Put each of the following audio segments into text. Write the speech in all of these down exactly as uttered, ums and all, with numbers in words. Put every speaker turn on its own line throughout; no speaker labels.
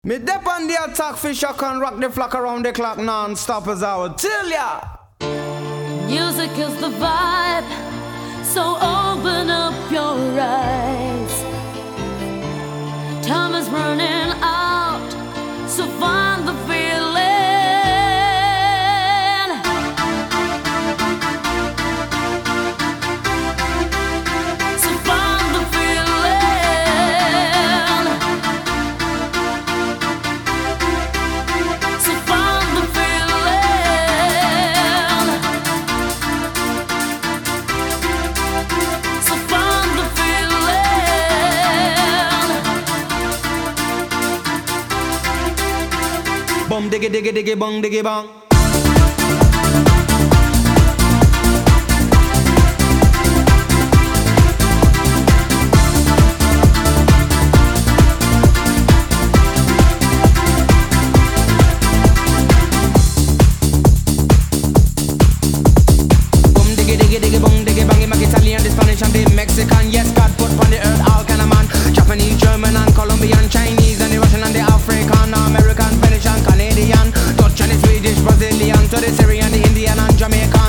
Me dep on the attack, fish I can rock the flock around the clock non-stop as I would tell ya.
Music is the vibe, so open up your eyes. Time is running out, so find the feeling. So find the feeling. So find the feeling. So find the feeling.
Bum diggy diggy diggy bong diggy bong. Bum diggy diggy diggy bong diggy bong. He make Italian, the Spanish and the Mexican. Yes, God put on the earth all kind of man. Japanese, German and Colombian, Chinese and the Russian and the African, American, Finnish and Canadian, Dutch and the Swedish, Brazilian, to the Syrian, the Indian and Jamaican.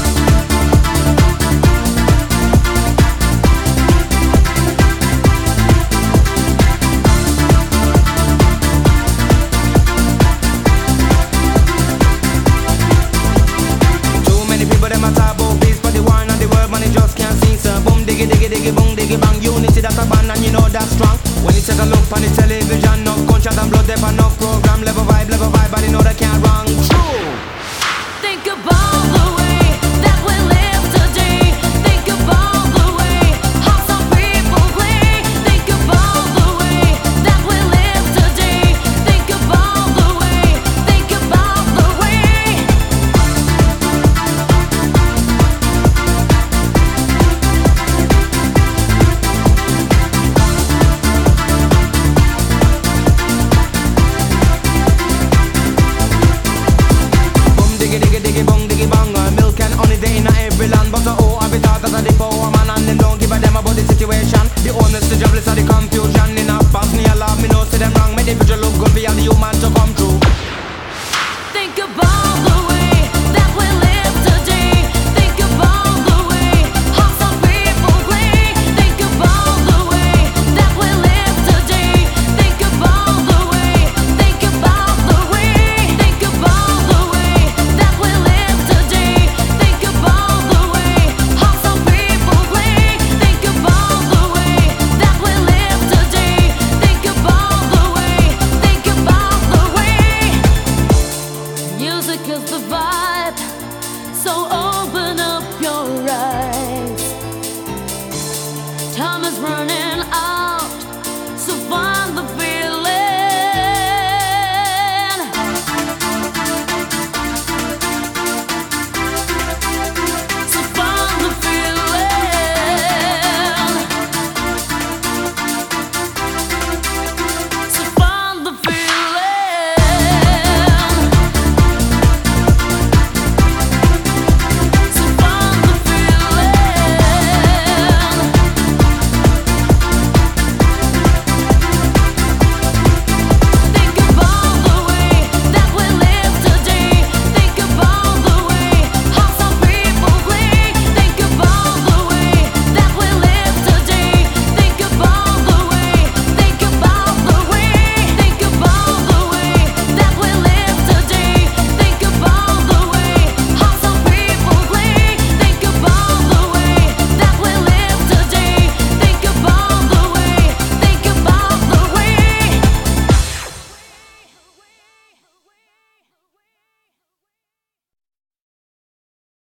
Too many people them a talk about peace, but the war and the world man, they just can't sing. So boom diggy diggy diggy boom diggy bang. Unity that's a band and you know that's strong. When you take a look on the television, no gunshot and blood, there no program, level vibe, level vibe, but you know they can't wrong. True.
Think about the way that we live today. Think about the way how some people play. Think about the way that we live today. Think about the way. Think about the way.
Boom diggy diggy diggy bong diggy bang. uh, Milk and honey they in a every land, but the oh I be thought as a the power man, and them don't give a damn about the situation. The honest, the jobless, or the confusion in a past me a love me know see them wrong.